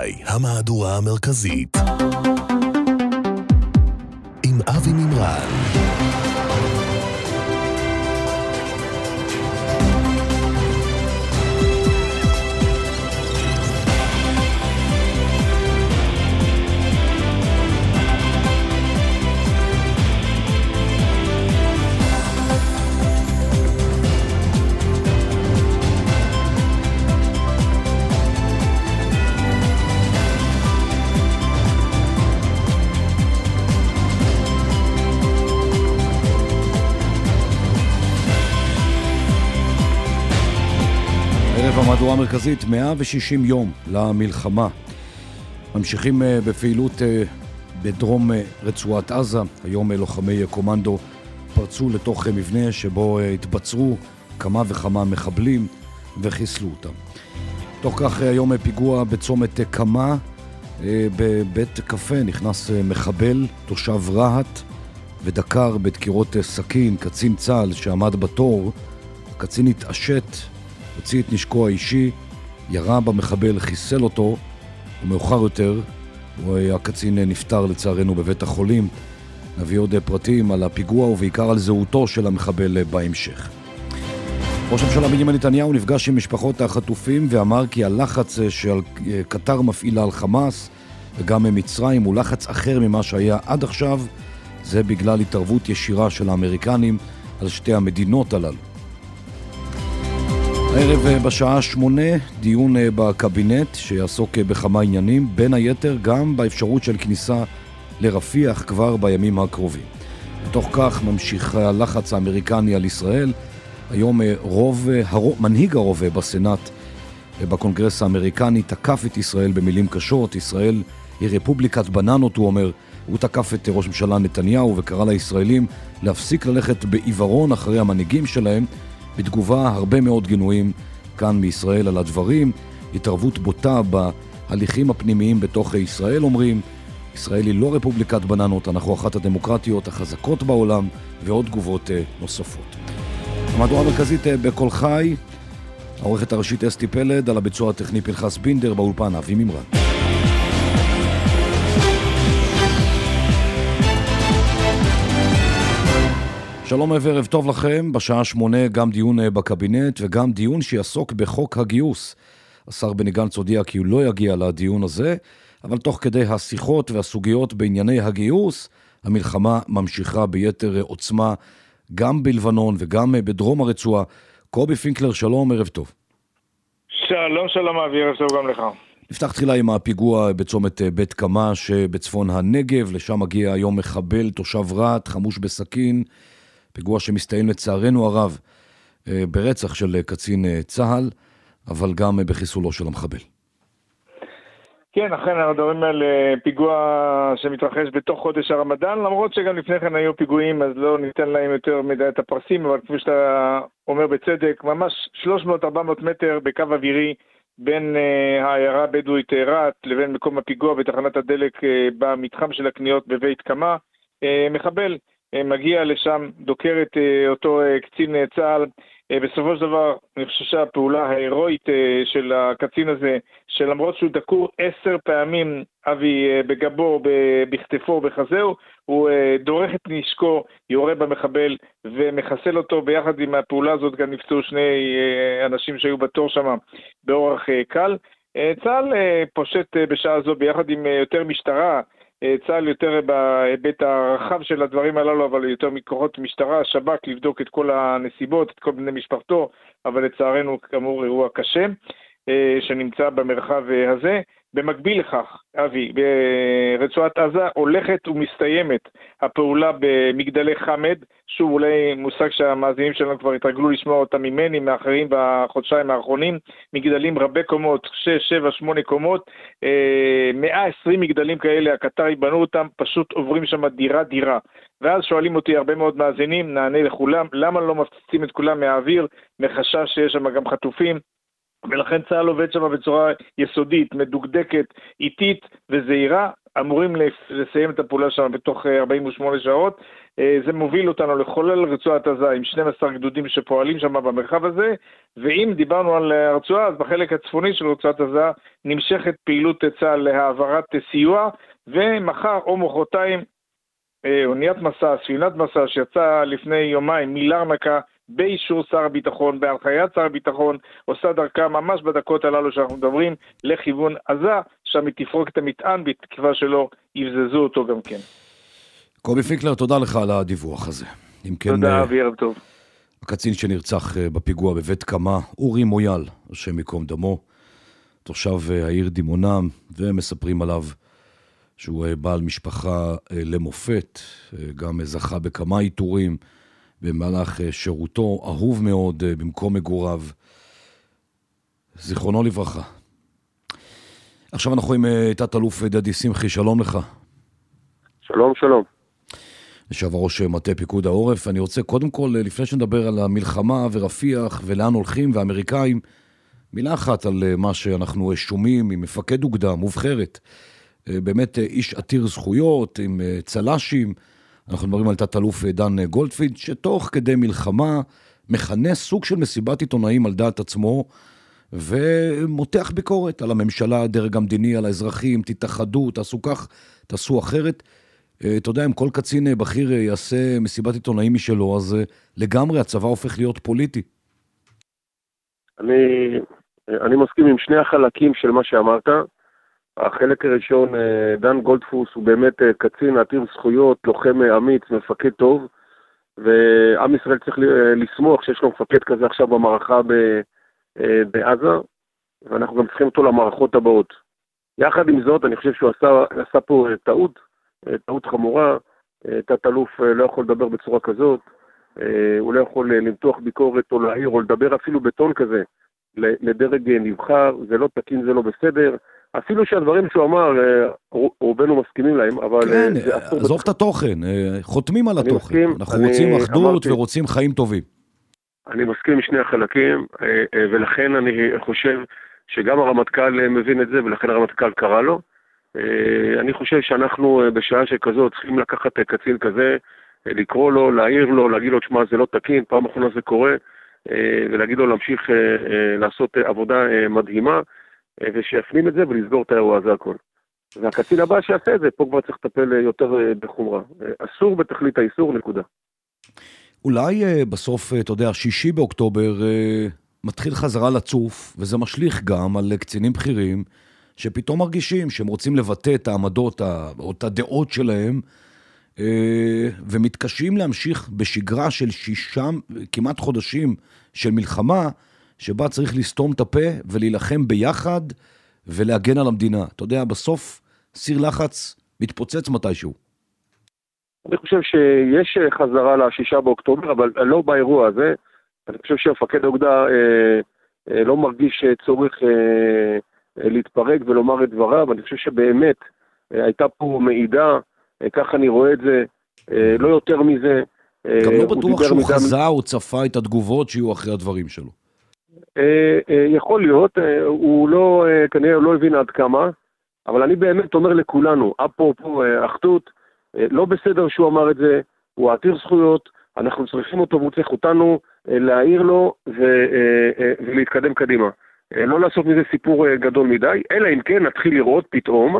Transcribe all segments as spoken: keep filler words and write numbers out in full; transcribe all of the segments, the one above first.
חי, המהדורה המרכזית. עם אבי מימרן. המהדורה המרכזית, מאה ושישים יום למלחמה. ממשיכים בפעילות בדרום רצועת עזה. היום לוחמי קומנדו פרצו לתוך מבנה שבו התבצרו כמה וכמה מחבלים וחיסלו אותם. תוך כך היום פיגוע בצומת קמה בבית קפה. נכנס מחבל תושב רהט ודקר בדקירות סכין קצין צה"ל שעמד בתור. הקצין התעשת, הוציא את נשקו האישי, ירה במחבל, חיסל אותו, ומאוחר יותר הקצין נפטר לצערנו בבית החולים. נביא עוד פרטים על הפיגוע ובעיקר על זהותו של המחבל בהמשך. ראש הממשלה בנימין נתניהו נפגש עם משפחות החטופים ואמר כי הלחץ של קטר מפעילה על חמאס וגם ממצרים הוא לחץ אחר ממה שהיה עד עכשיו. זה בגלל התערבות ישירה של האמריקנים על שתי המדינות הללו. הערב בשעה שמונה דיון בקבינט שיעסוק בכמה עניינים, בין היתר גם באפשרות של כניסה לרפיח כבר בימים הקרובים. בתוך כך ממשיך הלחץ האמריקני על ישראל. היום רוב, הרוב, מנהיג הרוב בסנאט בקונגרס האמריקני תקף את ישראל במילים קשות. ישראל היא רפובליקת בננות, הוא אומר. הוא תקף את ראש ממשלה נתניהו וקרא לישראלים להפסיק ללכת בעיוורון אחרי המנהיגים שלהם. בתגובה הרבה מאוד גינויים כאן מישראל על הדברים. התערבות בוטה בהליכים הפנימיים בתוך ישראל, אומרים. ישראל היא לא רפובליקת בננות, אנחנו אחת הדמוקרטיות החזקות בעולם, ועוד תגובות נוספות. המהדורה המרכזית בכל חי, העורכת הראשית אסתי פלד, על הביצוע הטכני פנחס בינדר, באולפן אבי מימרן. שלום וערב טוב לכם. בשעה שמונה גם דיון בקבינט וגם דיון שיעסוק בחוק הגיוס. השר בני גנץ הודיע כי הוא לא יגיע לדיון הזה, אבל תוך כדי השיחות והסוגיות בענייני הגיוס, המלחמה ממשיכה ביתר עוצמה גם בלבנון וגם בדרום הרצועה. קובי פינקלר, שלום, ערב טוב. שלום, שלום, ערב טוב גם לך. נפתח תחילה עם הפיגוע בצומת בית קמה שבצפון הנגב. לשם מגיע היום מחבל תושב רהט חמוש בסכין. פיגוע שמסתיים לצערנו הרב ברצח של קצין צה"ל, אבל גם בחיסולו של המחבל. כן, אכן אנחנו מדברים על פיגוע שמתרחש בתוך חודש הרמדאן, למרות שגם לפני כן היו פיגועים, אז לא ניתן להם יותר מדי את הפרסים, אבל כפי שאתה אומר בצדק, ממש שלוש מאות עד ארבע מאות מטר בקו אווירי בין העיירה הבדואית רהט לבין מקום הפיגוע בתחנת הדלק במתחם של הקניות בבית קמה. מחבל מגיע לשם, דוקר את אותו קצין צה"ל. בסופו של דבר, אני חושב שהפעולה ההירואית של הקצין הזה, שלמרות שהוא דקור עשר פעמים, אבי, בגבו, בכתפו, בחזהו, הוא דורך את נשקו, יורה במחבל ומחסל אותו. ביחד עם הפעולה הזאת גם נפצעו שני אנשים שהיו בתור שם באורח קל. צה"ל פושט בשעה זו ביחד עם יותר משטרה, צה"ל יותר בהיבט הרחב של הדברים הללו, אבל יותר מכוחות משטרה, שב"כ, לבדוק את כל הנסיבות, את כל בני משפחתו, אבל לצערנו כאמור אירוע קשה שנמצא במרחב הזה. במקביל לכך, אבי, ברצועת עזה הולכת ומסתיימת הפעולה במגדלי חמד, שוב אולי מושג שהמאזינים שלנו כבר התרגלו לשמוע אותם ממני, מאחרים בחודשיים האחרונים, מגדלים רבי קומות, שש, שבע, שמונה קומות, מאה ועשרים מגדלים כאלה, הקטרי בנו אותם, פשוט עוברים שם דירה דירה. ואז שואלים אותי הרבה מאוד מאזינים, נענה לכולם, למה לא מפציצים את כולם מהאוויר, מחשש שיש שם גם חטופים, ולכן צה"ל עובד שם בצורה יסודית, מדוקדקת, איטית וזהירה. אמורים לסיים את הפעולה שם בתוך ארבעים ושמונה שעות, זה מוביל אותנו לחולל רצועת עזה עם שנים עשר גדודים שפועלים שם במרחב הזה, ואם דיברנו על הרצועה, אז בחלק הצפוני של רצועת עזה נמשכת פעילות צה"ל להעברת סיוע, ומחר או מחרתיים אוניית מסע, ספינת מסע שיצאה לפני יומיים מלרנקה באישור שר הביטחון, בהנחיית שר הביטחון, עושה דרכה ממש בדקות הללו שאנחנו מדברים לכיוון עזה, שם היא תפרוק את המטען בתקווה שלא יבזזו אותו גם כן. קובי פינקלר, תודה לך על הדיווח הזה. תודה, וערב טוב. הקצין שנרצח בפיגוע בבית קמה, אורי מויאל, השם יקום דמו, תושב העיר דימונה, ומספרים עליו שהוא בעל משפחה למופת, גם זכה בכמה איתורים במהלך שירותו, אהוב מאוד במקום מגוריו, זיכרונו לברכה. עכשיו אנחנו עם תת-אלוף דדי שמחי, שלום לך. שלום, שלום. לשעבר ראש מטה פיקוד העורף. אני רוצה קודם כל, לפני שנדבר על המלחמה ורפיח ולאן הולכים והאמריקאים, מילה אחת על מה שאנחנו שומעים ממפקד אוגדה מובחרת, באמת איש עתיר זכויות עם צלשים. אנחנו מדברים על תת-אלוף דן גולדפילד, שתוך כדי מלחמה מכנס סוג של מסיבת עיתונאים על דעת עצמו, ומותח ביקורת על הממשלה, הדרג המדיני, על האזרחים, תתאחדו, תעשו כך, תעשו אחרת. אתה יודע, אם כל קצין בכיר יעשה מסיבת עיתונאים משלו, אז לגמרי הצבא הופך להיות פוליטי. אני, אני מסכים עם שני החלקים של מה שאמרת. החלק הראשון, דן גולדפוס הוא באמת קצין עתיר זכויות, לוחם אמיץ, מפקד טוב, ועם ישראל צריך לשמוח שיש לו מפקד כזה עכשיו במערכה בעזה, ואנחנו גם צריכים אותו למערכות הבאות. יחד עם זאת, אני חושב שהוא עשה, עשה פה טעות, טעות חמורה. תת-אלוף לא יכול לדבר בצורה כזאת, הוא לא יכול למתוח ביקורת או להעיר או לדבר אפילו בטון כזה לדרג נבחר, זה לא תקין, זה לא בסדר. אפילו שהדברים שהוא אמר, רובנו מסכימים להם, אבל... כן, עזוב את התוכן, חותמים על התוכן. אנחנו רוצים אחדות ורוצים חיים טובים. אני מסכים עם שני החלקים, ולכן אני חושב שגם הרמטכ"ל מבין את זה, ולכן הרמטכ"ל קרא לו. אני חושב שאנחנו בשעה שכזאת צריכים לקחת קצין כזה, לקרוא לו, להעיר לו, להגיד לו, שמה, זה לא תקין, פעם אחרונה זה קורה, ולהגיד לו להמשיך לעשות עבודה מדהימה, ושיפנים את זה ולסגור את האירוע הזה הכל. והקצין הבא שיעשה את זה, פה כבר צריך לטפל יותר בחומרה. אסור בתכלית האיסור, נקודה. אולי בסוף, אתה יודע, שישי באוקטובר מתחיל חזרה לצוף, וזה משליך גם על קצינים בכירים, שפתאום מרגישים שהם רוצים לבטא את העמדות או את הדעות שלהם, ומתקשים להמשיך בשגרה של שישה כמעט חודשים של מלחמה, שבה צריך לסתום את הפה ולהילחם ביחד ולהגן על המדינה. אתה יודע, בסוף סיר לחץ מתפוצץ מתישהו. אני חושב שיש חזרה לשישה באוקטובר, אבל לא באירוע הזה. אני חושב שהמפקד האוגדה אה, אה, לא מרגיש צורך אה, אה, להתפרק ולומר את דבריו. אני חושב שבאמת אה, הייתה פה מעידה, אה, ככה אני רואה את זה, אה, לא יותר מזה. אה, גם לא בטוח שהוא חזה או צפה את התגובות שיהיו אחרי הדברים שלו. אה, אה, יכול להיות, אה, הוא לא, אה, כנראה לא הבין עד כמה, אבל אני באמת אומר לכולנו, אפרופו אה, אחדות, אה, לא בסדר שהוא אמר את זה, הוא עתיר זכויות, אנחנו צריכים אותו והוא צריך אותנו אה, להעיר לו ו, אה, אה, ולהתקדם קדימה. אה, לא לעשות מזה סיפור אה, גדול מדי, אלא אם כן נתחיל לראות פתאום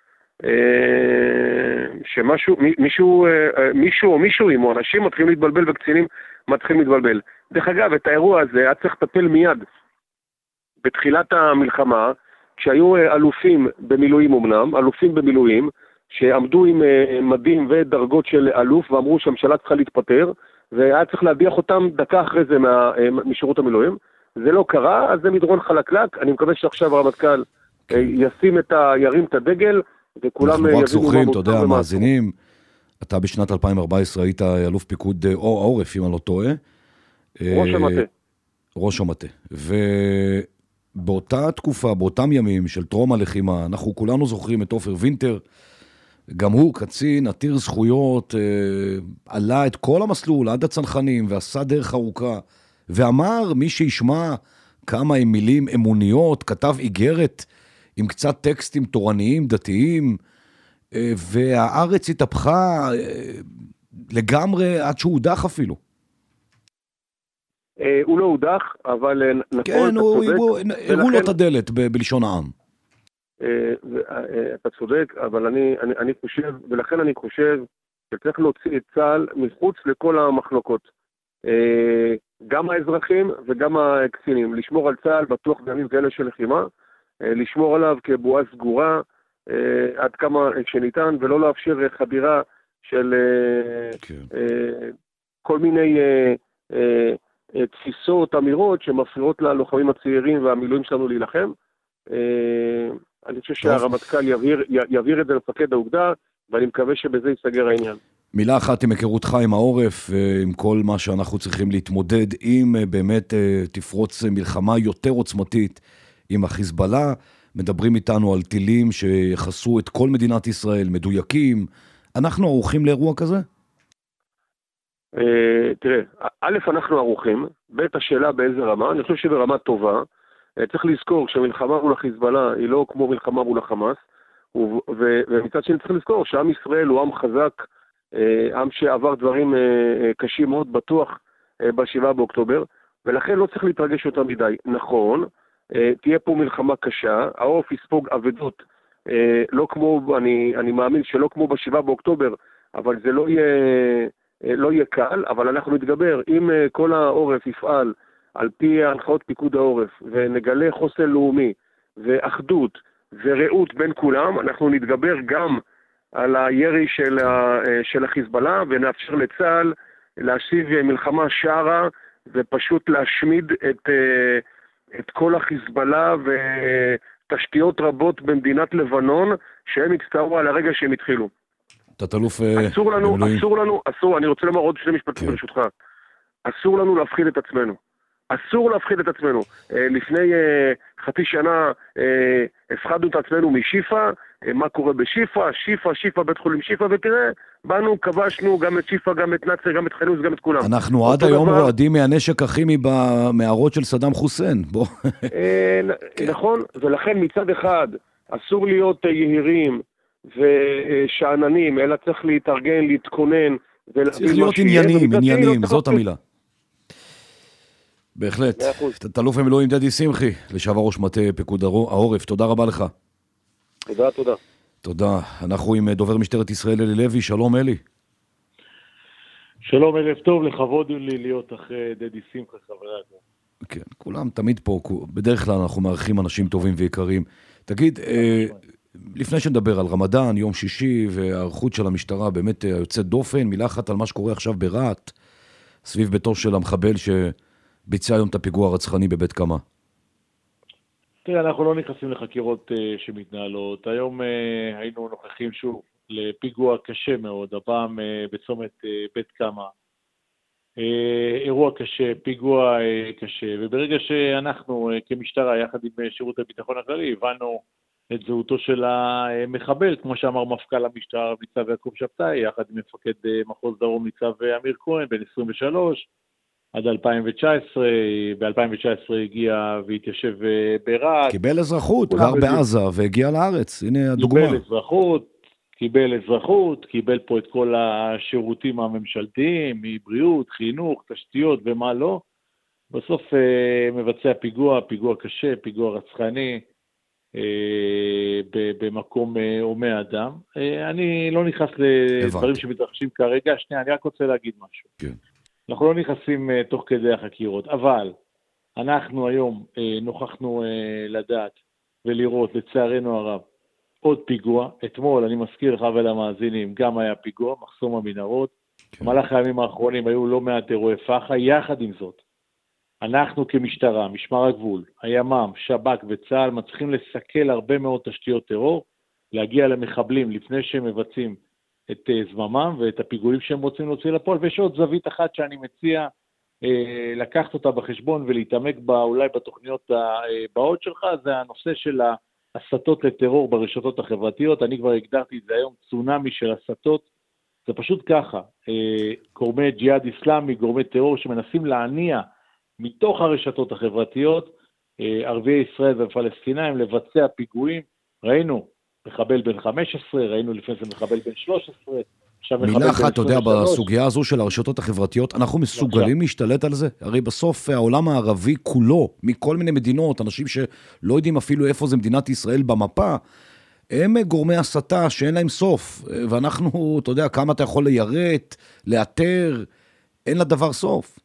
אה, שמשהו, מישהו, אה, מישהו או מישהו, אם אנשים מתחילים להתבלבל וקצינים מתחילים להתבלבל. דרך אגב, את האירוע הזה היה צריך לטפל מיד. בתחילת המלחמה, כשהיו אלופים במילואים אמנם, אלופים במילואים, שעמדו עם מדים ודרגות של אלוף, ואמרו שהממשלה צריכה להתפטר, והיה צריך להביח אותם דקה אחרי זה מה, משירות המילואים. זה לא קרה, אז זה מדרון חלקלק. אני מקווה שעכשיו הרמטכ"ל ישים את ה... ירים את הדגל, וכולם יבינו מה מותר ומה... אנחנו רק זוכרים, אתה יודע, מאזינים, אתה בשנת אלפיים וארבע עשרה היית אלוף פיקוד או העורף, אם אני לא טועה. ראש המטה. ראש המטה. ובאותה תקופה, באותם ימים של טרום הלחימה, אנחנו כולנו זוכרים את עופר וינטר, גם הוא קצין, עתיר זכויות, עלה את כל המסלול עד הצנחנים, ועשה דרך ארוכה, ואמר, מי שישמע כמה עם מילים אמוניות, כתב איגרת עם קצת טקסטים תורניים, דתיים, והארץ התהפכה לגמרי עד שהוא הודח אפילו. הוא לא הודח, אבל נכון, כן, הראו לו את הדלת בלשון העם. אתה צודק, אבל אני, אני, אני חושב, ולכן אני חושב שצריך להוציא את צה"ל מחוץ לכל המחלוקות. גם האזרחים וגם הקצינים. לשמור על צה"ל בטוח בימים כאלה של לחימה, לשמור עליו כבועה סגורה עד כמה שניתן, ולא לאפשר חדירה של כן. כל מיני תפיסות, אמירות שמפריעות ללוחמים הצעירים והמילואים שלנו להילחם. אני חושב שהרמטכ"ל יבהיר, יבהיר את זה למפקד האוגדה, ואני מקווה שבזה יסגר העניין. מילה אחת עם היכרותך עם העורף, עם כל מה שאנחנו צריכים להתמודד, אם באמת תפרוץ מלחמה יותר עוצמתית עם החיזבאללה, מדברים איתנו על טילים שיחסו את כל מדינת ישראל, מדויקים, אנחנו ערוכים לאירוע כזה? תראה, א', אנחנו ערוכים, ב', השאלה באיזה רמה, אני חושב שברמה טובה, צריך לזכור שמלחמה מול החיזבאללה היא לא כמו מלחמה מול החמאס, ומצד שני צריך לזכור שעם ישראל הוא עם חזק, עם שעבר דברים קשים מאוד, בטוח בשבעה באוקטובר, ולכן לא צריך להתרגש יותר מדי. נכון, תהיה פה מלחמה קשה, העורף יספוג עבדות, לא כמו, אני, אני מאמין שלא כמו בשבעה באוקטובר, אבל זה לא יהיה, לא יהיה קל, אבל אנחנו נתגבר. אם כל העורף יפעל על פי ההנחאות פיקוד העורף, ונגלה חוסן לאומי, ואחדות, ורעות בין כולם, אנחנו נתגבר גם על הירי של, ה, של החיזבאללה, ונאפשר לצה"ל להשיב מלחמה שערה, ופשוט להשמיד את, את כל החיזבאללה ותשתיות רבות במדינת לבנון, שהם הצטערו על הרגע שהם התחילו. תת-אלוף אסור לנו, אסור לנו, אסור, אני רוצה לומר עוד שני משפטים ברשותך. אסור לנו להפחיד את עצמנו. אסור להפחיד את עצמנו. לפני חצי שנה הפחדנו את עצמנו משיפה, מה קורה בשיפה, שיפה, שיפה, בית חולים שיפה, ותראה, באנו, כבשנו גם את שיפה, גם את נאצר, גם את חינוס, גם את כולם. אנחנו עד היום רועדים מהנשק הכימי במערות של סדאם חוסיין. נכון, ולכן מצד אחד אסור להיות יהירים ושעננים, אלא צריך להתארגן, להתכונן, צריך להיות עניינים, עניינים, זאת המילה. בהחלט. תת-אלוף במילואים דדי שמחי, לשעבר ראש מטה פיקוד העורף, תודה רבה לך. תודה, תודה. תודה. אנחנו עם דובר משטרת ישראל אלי לוי, שלום אלי. שלום, ערב טוב, לכבוד לי להיות אחרי דדי שמחי, חברי אדם. כן, כולם תמיד פה, בדרך כלל אנחנו מארחים אנשים טובים ויקרים. תגיד, לפני שנדבר על רמדאן, יום שישי, והערכות של המשטרה באמת יוצאת דופן, מילה אחת על מה שקורה עכשיו ברעת, סביב ביתו של המחבל שביצע היום את הפיגוע הרצחני בבית קמה. תראה, אנחנו לא נכנסים לחקירות uh, שמתנהלות. היום uh, היינו נוכחים שוב לפיגוע קשה מאוד, הפעם uh, בצומת uh, בית קמה. Uh, אירוע קשה, פיגוע uh, קשה, וברגע שאנחנו uh, כמשטרה, יחד עם uh, שירות הביטחון הכללי, הבנו את זהותו של המחבל, כמו שאמר מפכ"ל המשטרה, ניצב יעקב שבתאי, יחד עם מפקד uh, מחוז דרום, ניצב uh, אמיר כהן, בן עשרים ושלוש, עד אלפיים תשע עשרה, ב-אלפיים תשע עשרה הגיע והתיישב ברעת. קיבל אזרחות, גר בעזה והגיע לארץ, הנה הדוגמה. קיבל אזרחות, קיבל אזרחות, קיבל פה את כל השירותים הממשלתיים, מבריאות, חינוך, תשתיות ומה לא. בסוף מבצע פיגוע, פיגוע קשה, פיגוע רצחני, במקום הומי אדם. אני לא נכנס לדברים שמתרחשים כרגע, שנייה, אני רק רוצה להגיד משהו. כן. אנחנו לא נכנסים uh, תוך כדי החקירות, אבל אנחנו היום uh, נוכחנו uh, לדעת ולראות, לצערנו הרב, עוד פיגוע. אתמול, אני מזכיר לך ולמאזינים, גם היה פיגוע, מחסום המנהרות. כן. במהלך הימים האחרונים היו לא מעט אירועי פח"ע. יחד עם זאת, אנחנו כמשטרה, משמר הגבול, הימ"מ, שב"כ וצה"ל, מצליחים לסכל הרבה מאוד תשתיות טרור, להגיע למחבלים לפני שהם מבצעים את זממם ואת הפיגועים שהם רוצים להוציא לפועל, ויש עוד זווית אחת שאני מציע אה, לקחת אותה בחשבון ולהתעמק בה אולי בתוכניות הבאות שלך, זה הנושא של ההסתות לטרור ברשתות החברתיות. אני כבר הגדרתי את זה היום, צונאמי של הסתות, זה פשוט ככה, אה, גורמי ג'יהאד אסלאמי, גורמי טרור שמנסים להניע מתוך הרשתות החברתיות, אה, ערביי ישראל ופלסטינאים לבצע פיגועים. ראינו מחבל בן חמש עשרה, ראינו לפני זה מחבל בן שלוש עשרה, מילה אחת, אתה יודע, בסוגיה הזו של הרשתות החברתיות, אנחנו מסוגלים להשתלט על זה? הרי בסוף העולם הערבי כולו, מכל מיני מדינות, אנשים שלא יודעים אפילו איפה זה מדינת ישראל במפה, הם גורמי הסתה שאין להם סוף, ואנחנו, אתה יודע, כמה אתה יכול ליירט, לאתר, אין לדבר סוף.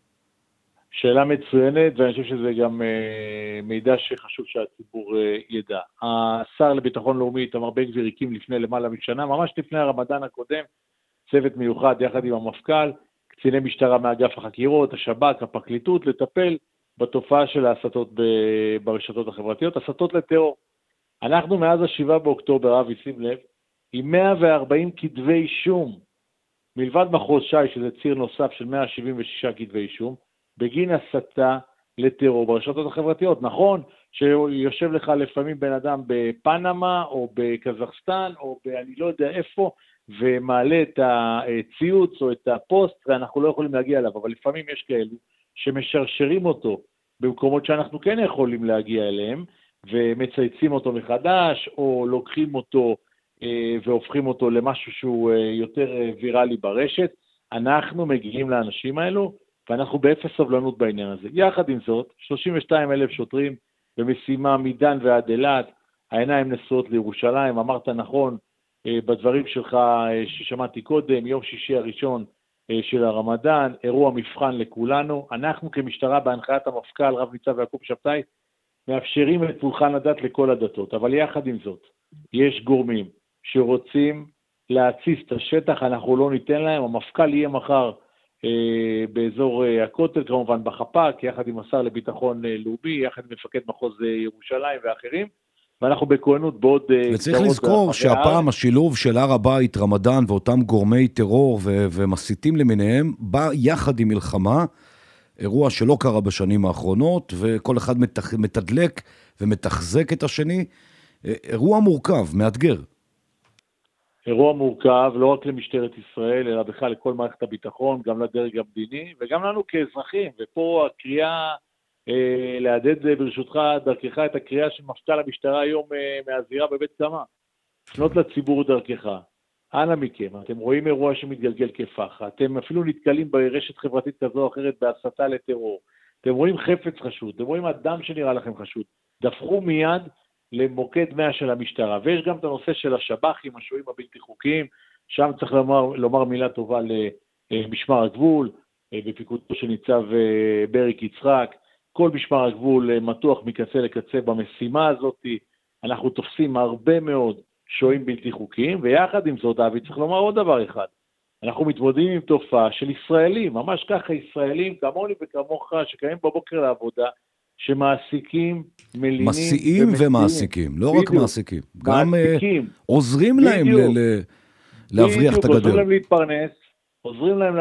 שאלה מצוינת, ואני חושב שזה גם אה, מידע שחשוב שהציבור אה, ידע. השר לביטחון לאומי, איתמר בן גביר, הקים לפני למעלה משנה, ממש לפני הרמדאן הקודם, צוות מיוחד יחד עם המפכ"ל, קציני משטרה מאגף החקירות, השב"כ, הפרקליטות, לטפל בתופעה של ההסתות ב- ברשתות החברתיות, הסתות לטרור. אנחנו מאז השבעה באוקטובר, אבי, שים לב, עם מאה וארבעים כתבי אישום, מלבד מחוז שי, שזה ציר נוסף של מאה שבעים ושישה כתבי אישום, בגין הסתה לטרור ברשתות החברתיות. נכון שיושב לך לפעמים בן אדם בפנמה או בקזחסטן או אני לא יודע איפה, ומעלה את הציוץ או את הפוסט, ואנחנו לא יכולים להגיע אליו, אבל לפעמים יש כאלו שמשרשרים אותו במקומות שאנחנו כן יכולים להגיע אליהם, ומצייצים אותו מחדש, או לוקחים אותו אה, והופכים אותו למשהו שהוא אה, יותר אה, ויראלי ברשת. אנחנו מגיעים לאנשים האלו, ואנחנו באפס סבלנות בעניין הזה. יחד עם זאת, שלושים ושניים אלף שוטרים במשימה מדן ועד אילת, העיניים נשואות לירושלים, אמרת נכון אה, בדברים שלך אה, ששמעתי קודם, יום שישי הראשון אה, של הרמדאן, אירוע מבחן לכולנו. אנחנו כמשטרה בהנחיית המפכ"ל, רב ניצב יעקב שבתאי, מאפשרים את פולחן הדת לכל הדתות, אבל יחד עם זאת, יש גורמים שרוצים להציס את השטח, אנחנו לא ניתן להם, המפכ"ל יהיה מחר אה, באזור אה, הכותל, כמובן בחפ"ק, יחד עם השר לביטחון אה, לאומי, יחד עם מפקד מחוז אה, ירושלים ואחרים, ואנחנו בכהנות בעוד... אה, וצריך לזכור שהפעם השילוב של הר הבית, רמדאן ואותם גורמי טרור ו- ומסיתים למיניהם, בא יחד עם מלחמה, אירוע שלא קרה בשנים האחרונות, וכל אחד מתדלק ומתחזק את השני. אירוע מורכב, מאתגר. אירוע מורכב, לא רק למשטרת ישראל, אלא בכלל לכל מערכת הביטחון, גם לדרג המדיני, וגם לנו כאזרחים. ופה הקריאה, אה, להדד ברשותך דרכך את הקריאה של מפכ"ל המשטרה היום אה, מהזירה בבית קמה. לפנות לציבור דרכך. אנא מכם, אתם רואים אירוע שמתגלגל כפחה, אתם אפילו נתקלים ברשת חברתית כזו או אחרת בהסתה לטרור, אתם רואים חפץ חשוד, אתם רואים אדם שנראה לכם חשוד, דפחו מיד למוקד מאה של המשטרה, ויש גם את הנושא של השב"חים, השוהים הבלתי חוקיים, שם צריך לומר, לומר מילה טובה למשמר הגבול, בפיקודו של ניצב בריק יצחק, כל משמר הגבול מתוח מקצה לקצה במשימה הזאת, אנחנו תופסים הרבה מאוד שוהים בלתי חוקיים, ויחד עם זאת, אבי, צריך לומר עוד דבר אחד. אנחנו מתמודדים עם תופעה של ישראלים, ממש ככה ישראלים, כמוני וכמוך, שקיים בבוקר לעבודה, שמעסיקים, מלינים מסיעים ומעסיקים, לא רק מעסיקים. גם עוזרים להם להבריח את הגדר. עוזרים להם להתפרנס, עוזרים להם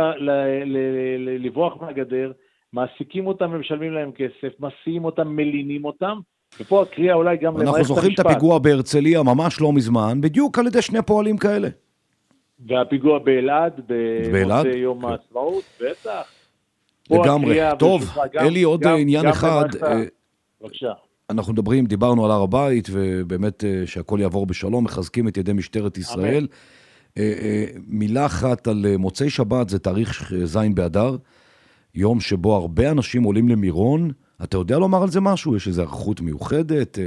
לברוח מהגדר, מעסיקים אותם ומשלמים להם כסף, מסיעים אותם, מלינים אותם, ופה הקריאה אולי גם למערכת המשפט. אנחנו זוכרים את הפיגוע בהרצליה ממש לא מזמן, בדיוק על ידי שני פועלים כאלה. והפיגוע באלעד, במוצאי יום העצמאות, בטח. לגמרי. טוב, אלי, עוד עניין אחד. בבקשה. אנחנו מדברים, דיברנו על הר הבית, ובאמת שהכל יעבור בשלום, מחזקים את ידי משטרת ישראל. מילה אחת על מוצאי שבת, זה תאריך זין באדר, יום שבו הרבה אנשים עולים למירון. אתה יודע לומר על זה משהו? יש איזו ערכות מיוחדת?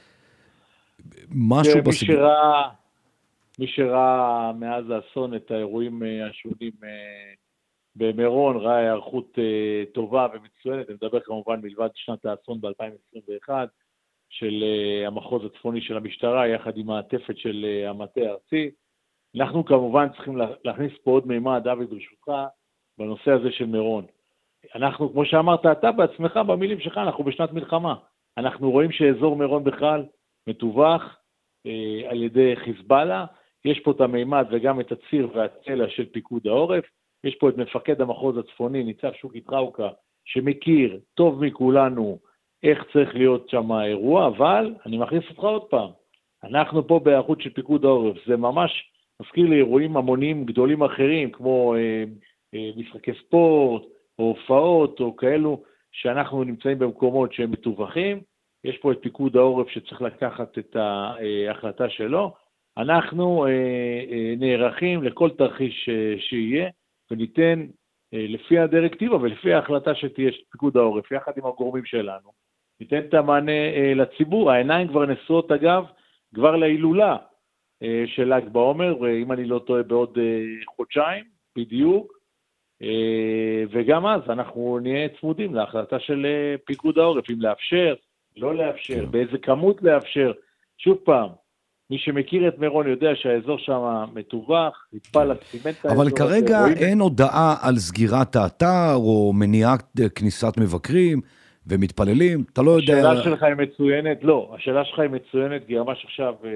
משהו מי שראה, מי שראה מאז האסון את האירועים השונים במירון, ראה ערכות טובה ומצוינת. אני מדבר כמובן מלבד שנת האסון ב-אלפיים עשרים ואחת, של המחוז הצפוני של המשטרה, יחד עם העטפת של המטה הארצי. אנחנו כמובן צריכים להכניס פה עוד מימד, דוד ברשותך, בנושא הזה של מירון. אנחנו, כמו שאמרת, אתה בעצמך, במילים שלך, אנחנו בשנת מלחמה. אנחנו רואים שאזור מירון בכלל מטווח אה, על ידי חיזבאללה. יש פה את המימד וגם את הציר והצלע של פיקוד העורף. יש פה את מפקד המחוז הצפוני, ניצב שוקי טראוקה, שמכיר טוב מכולנו איך צריך להיות שם האירוע, אבל אני מכניס אותך עוד פעם. אנחנו פה בהיערכות של פיקוד העורף. זה ממש מזכיר לי אירועים המוניים גדולים אחרים, כמו אה, אה, משחקי ספורט, או הופעות, או כאלו, שאנחנו נמצאים במקומות שהם מטווחים. יש פה את פיקוד העורף שצריך לקחת את ההחלטה שלו, אנחנו אה, אה, נערכים לכל תרחיש אה, שיהיה, וניתן אה, לפי הדירקטיבה ולפי ההחלטה שתהיה של פיקוד העורף, יחד עם הגורמים שלנו, ניתן את המענה אה, לציבור. העיניים כבר נשואות אגב, כבר להילולה אה, של ל"ג בעומר, ואם אני לא טועה בעוד אה, חודשיים, בדיוק, אה, וגם אז אנחנו נהיה צמודים להחלטה של אה, פיקוד העורף, אם לאפשר, לא לאפשר, באיזה כמות לאפשר. שוב פעם, מי שמכיר את מירון יודע שהאזור שם מטווח, נטפל לסימנט האזור. אבל כרגע אין הודעה על סגירת האתר או מניעת כניסת מבקרים ומתפללים, אתה לא יודע... השאלה שלך היא מצוינת, לא, השאלה שלך היא מצוינת, כי ממש עכשיו אה,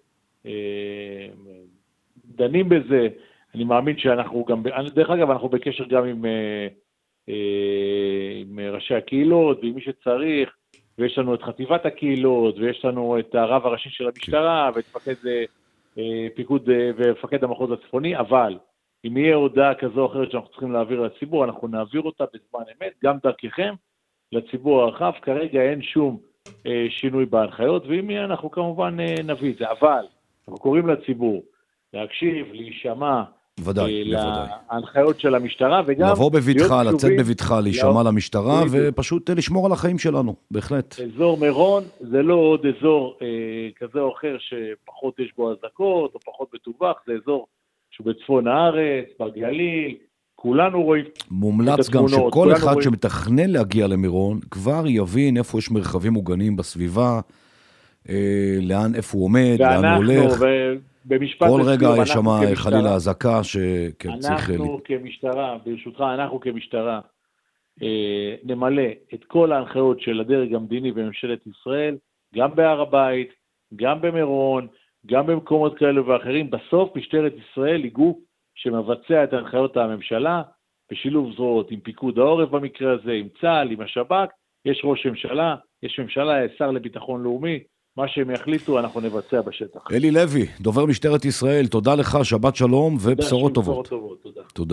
אה, דנים בזה, אני מאמין שאנחנו גם, דרך אגב אנחנו בקשר גם עם, אה, אה, עם ראשי הקהילות ועם מי שצריך, ויש לנו את חטיבת הקהילות, ויש לנו את הרב הראשי של המשטרה, ואת מפקד פיקוד ומפקד המחוז הצפוני, אבל אם יהיה הודעה כזו או אחרת שאנחנו צריכים להעביר לציבור, אנחנו נעביר אותה בזמן אמת, גם דרככם, לציבור הרחב. כרגע אין שום שינוי בהנחיות, ואם יהיה אנחנו כמובן נביא את זה, אבל אנחנו קוראים לציבור להקשיב, להישמע, ודאי, להנחיות של המשטרה, וגם לבוא בביטחה, לצאת בביטחה, להישמע למשטרה, ופשוט לשמור על החיים שלנו, בהחלט. אזור מירון זה לא עוד אזור אה, כזה או אחר שפחות יש בו הזקות, או פחות בטווח, זה אזור שהוא בצפון הארץ, בגליל, כולנו רואים את התמונות. מומלץ גם שכל אחד רואים... שמתכנן להגיע למירון, כבר יבין איפה יש מרחבים מוגנים בסביבה, אה, לאן, איפה הוא עומד, לאן הוא הולך. ו... כל רגע יש שם חלילה הזקה שצריך... אנחנו כמשטרה, ברשותך, אנחנו כמשטרה, אה, נמלא את כל ההנחיות של הדרג המדיני בממשלת ישראל, גם בהר הבית, גם במירון, גם במקומות כאלה ואחרים. בסוף משטרת ישראל היא גוף שמבצע את הנחיות הממשלה, בשילוב זרועות עם פיקוד העורף במקרה הזה, עם צה"ל, עם השב"כ, יש ראש ממשלה, יש ממשלה, שר לביטחון לאומי, מה שהם יחליטו אנחנו נבצע בשטח. אלי לוי, דובר משטרת ישראל, תודה לך, שבת שלום ובשורות טובות. טובות, תודה. תודה.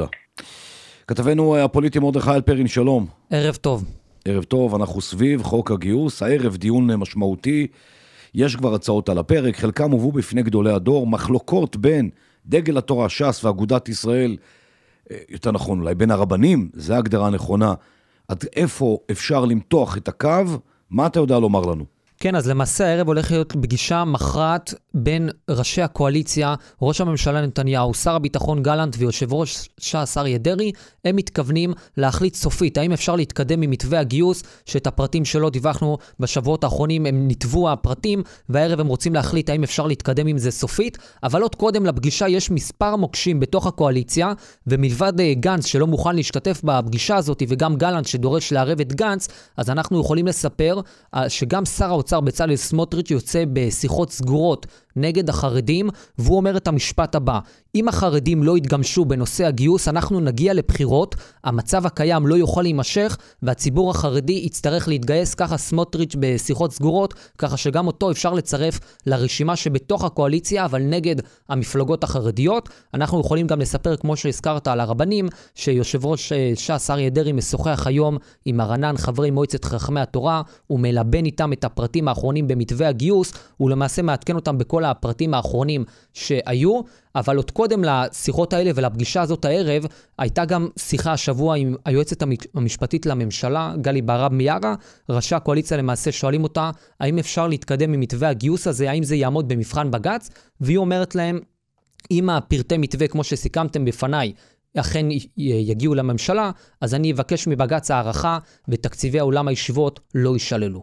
כתבנו הפוליטי מרדכי אלפרין, שלום. ערב טוב. ערב טוב, אנחנו סביב חוק הגיוס, הערב דיון משמעותי, יש כבר הצעות על הפרק, חלקם הובאו בפני גדולי הדור, מחלוקות בין דגל התורה, ש"ס ואגודת ישראל, יותר נכון, אולי בין הרבנים, זו ההגדרה הנכונה, עד איפה אפשר למתוח את הקו, מה אתה יודע לומר לנו? כן, אז למעשה הערב הולך להיות פגישה מכרעת בין ראשי הקואליציה, ראש הממשלה נתניהו, שר הביטחון גלנט ויושב ראש ש"ס אריה דרעי, הם מתכוונים להחליט סופית, האם אפשר להתקדם ממתווה הגיוס, שאת הפרטים שלו דיווחנו בשבועות האחרונים, הם נתבו הפרטים, והערב הם רוצים להחליט האם אפשר להתקדם עם זה סופית, אבל עוד קודם לפגישה יש מספר מוקשים בתוך הקואליציה, ומלבד גנץ שלא מוכן להשתתף בפגישה הזאת, וגם גלנט שדורש לערב את גנץ, אז אנחנו יכולים לספר שגם שר האוצר בצלאל סמוטריץ' יוצא בשיחות סגורות נגד החרדים, והוא אומר את המשפט הבא: אם החרדים לא יתגמשו בנושא הגיוס, אנחנו נגיע לבחירות, המצב הקיים לא יוכל להימשך, והציבור החרדי יצטרך להתגייס. ככה סמוטריץ' בשיחות סגורות, ככה שגם אותו אפשר לצרף לרשימה שבתוך הקואליציה, אבל נגד המפלגות החרדיות. אנחנו יכולים גם לספר, כמו שהזכרת, על הרבנים, שיושב ראש ש"ס אריה דרעי משוחח היום עם הרנן, חברי מועצת חכמי התורה, הוא מלבן איתם את הפרטים האחרונים במתווה הגיוס, הוא למעשה מעדכן אותם בכל הפרטים האחרונים שהיו, אבל עוד קודם לשיחות האלה ולפגישה הזאת הערב, הייתה גם שיחה השבוע עם היועצת המשפטית לממשלה, גלי בהרב מיארה. ראשי הקואליציה למעשה שואלים אותה, האם אפשר להתקדם ממתווה הגיוס הזה, האם זה יעמוד במבחן בג"ץ, והיא אומרת להם, אם הפרטי מתווה כמו שסיכמתם בפניי, אכן יגיעו לממשלה, אז אני אבקש מבג"ץ הערכה, ותקציבי העולם הישיבות לא יישללו.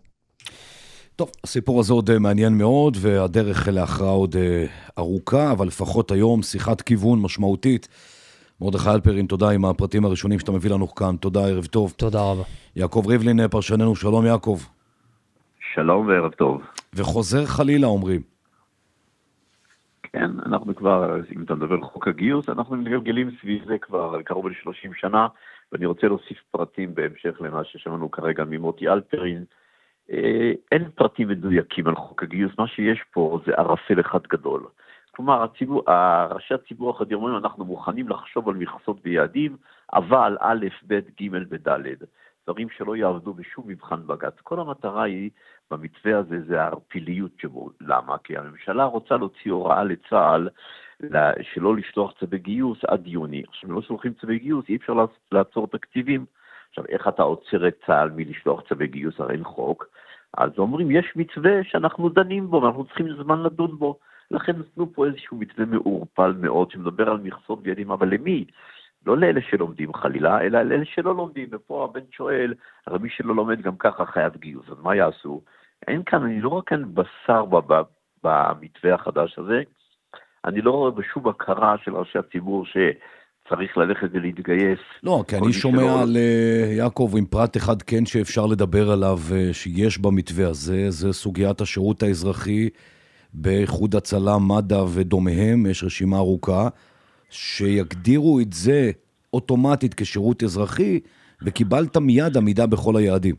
טוב, הסיפור הזה עוד מעניין מאוד, והדרך להכרעה עוד ארוכה, אבל לפחות היום שיחת כיוון משמעותית. מרדכי אלפרין, תודה עם הפרטים הראשונים שאתה מביא לנו כאן. תודה, ערב טוב. תודה רבה. יעקב ריבלין, פרשננו, שלום יעקב. שלום וערב טוב. וחוזר חלילה, אומרים. כן, אנחנו כבר, אם אתה מדבר על חוק הגיוס, אנחנו מגלגלים סביב זה כבר קרוב ל-שלושים שנה, ואני רוצה להוסיף פרטים בהמשך למה ששמענו כרגע ממוטי אלפרין. אין פרטים מדויקים על חוק הגיוס, מה שיש פה זה ערפל אחד גדול. כלומר, הציבור, ראשי הציבור החרדי אומרים, אנחנו מוכנים לחשוב על מכסות ביעדים, אבל א', ב', ג' וד', דברים שלא יעבדו בשום מבחן בג"ץ. כל המטרה היא במתווה הזה זה הערפיליות שבו. למה? כי הממשלה רוצה להוציא הוראה לצה"ל שלא לשלוח צווי גיוס עד יוני. עכשיו, אם לא שולחים צווי גיוס, אי אפשר לעצור תקציבים. עכשיו, איך אתה עוצר את צה"ל מלשלוח צווי גיוס? הרי אין חוק. אז אומרים, יש מתווה שאנחנו דנים בו, ואנחנו צריכים זמן לדון בו. לכן נתנו פה איזשהו מתווה מעורפל מאוד, שמדבר על מכסות ויעדים, אבל למי? לא לאלה שלומדים חלילה, אלא לאלה שלא לומדים. ופה הבן שואל, הרי מי שלא לומד גם ככה חייב גיוס, אז מה יעשו? אין כאן, אני לא רואה כאן בשר במתווה החדש הזה, אני לא רואה בשום הכרה של ראשי הציבור שצריך ללכת ולהתגייס. לא, כי אני שומע על יעקב עם פרט אחד כן שאפשר לדבר עליו, שיש במתווה הזה, זה סוגיית השירות האזרחי באיחוד הצלה, מד"א ודומיהם, יש רשימה ארוכה, שיגדירו את זה אוטומטית כשירות אזרחי, וקיבלת מיד עמידה בכל היעדים.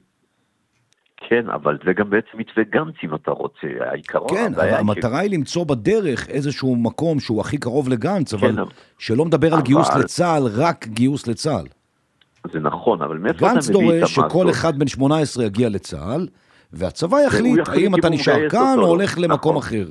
כן, אבל זה גם בעצם מתווה גנץ אם אתה רוצה, העיקרון. כן, אבל המטרה היא למצוא בדרך איזשהו מקום שהוא הכי קרוב לגנץ, אבל שלא מדבר על גיוס לצה"ל, רק גיוס לצה"ל. זה נכון, אבל מאיפה אתה מביא את גנץ דורש שכל אחד בן שמונה עשרה יגיע לצה"ל, והצבא יחליט האם אתה נשאר כאן או הולך למקום אחר.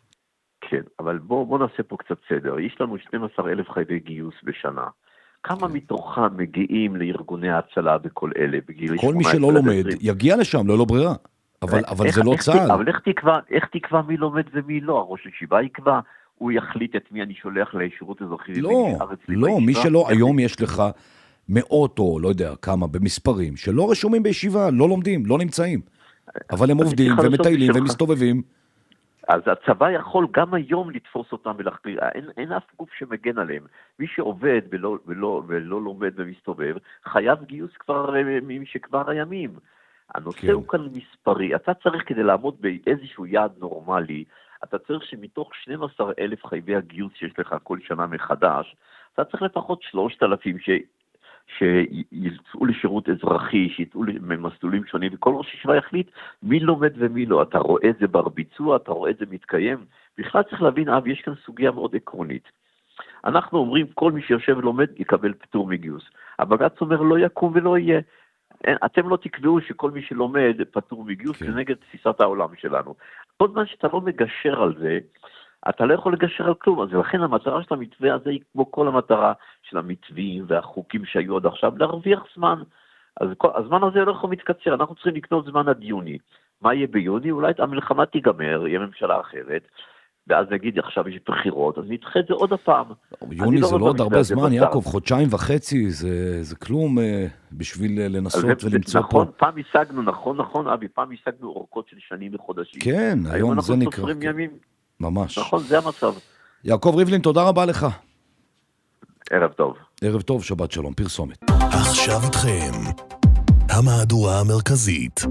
כן, אבל בוא נעשה פה קצת סדר. יש לנו שנים עשר אלף חייבי גיוס בשנה. כמה מתוכם מגיעים לארגוני ההצלה בכל אלה בגיל כל מי שלא לומד יגיע לשם, לא לא ברירה. אבל זה לא צה"ל. אבל איך תקבע מי לומד ומי לא? הראש הישיבה יקבע, הוא יחליט את מי אני שולח לשירות אזרחי. לא, לא, מי שלא, היום יש לך מאות או לא יודע כמה במספרים, שלא רשומים בישיבה, לא לומדים, לא נמצאים. אבל הם עובדים ומטיילים ומסתובבים. אז הצבא יכול גם היום לתפוס אותם ולהחליט, אין, אין אף גוף שמגן עליהם. מי שעובד ולא, ולא, ולא לומד ומסתובב, חייב גיוס כבר משכבר הימים. הנושא כן. הוא כאן מספרי. אתה צריך כדי לעמוד באיזשהו יעד נורמלי, אתה צריך שמתוך שנים עשר אלף חייבי הגיוס שיש לך כל שנה מחדש, אתה צריך לפחות שלושת אלפים ש... שיצאו לשירות אזרחי, שיצאו למסלולים שונים, וכל ראש ישיבה יחליט מי לומד ומי לא. אתה רואה את זה ברביצוע, אתה רואה את זה מתקיים. בכלל צריך להבין, אב, יש כאן סוגיה מאוד עקרונית. אנחנו אומרים, כל מי שיושב ולומד יקבל פטור מגיוס. הבג"ץ אומר, לא יקום ולא יהיה. אתם לא תקבעו שכל מי שלומד פטור מגיוס, זה נגד תפיסת העולם שלנו. כל זמן שאתה לא מגשר על זה, אתה לא יכול לגשר על כלום, אז לכן המטרה של המתווה הזה היא כמו כל המטרה של המתווים והחוקים שהיו עד עכשיו, להרוויח זמן. אז כל, הזמן הזה לא יכול מתקצר, אנחנו צריכים לקנות זמן עד יוני. מה יהיה ביוני? אולי המלחמה תיגמר, יהיה ממשלה אחרת, ואז נגיד עכשיו יש בחירות, אז נדחה את זה עוד הפעם. יוני זה לא עוד הרבה זמן, יעקב, חודשיים וחצי, זה, זה כלום בשביל לנסות ולמצוא פה. נכון, פעם השגנו, נכון, נכון, אבי, פעם השגנו אורכות של שנים וחודשים. כן, היום זה נקרא. ממש. נכון, זה המצב. יעקב ריבלין, תודה רבה לך. ערב טוב. ערב טוב, שבת שלום, פרסומת. עכשיו איתכם, המהדורה המרכזית.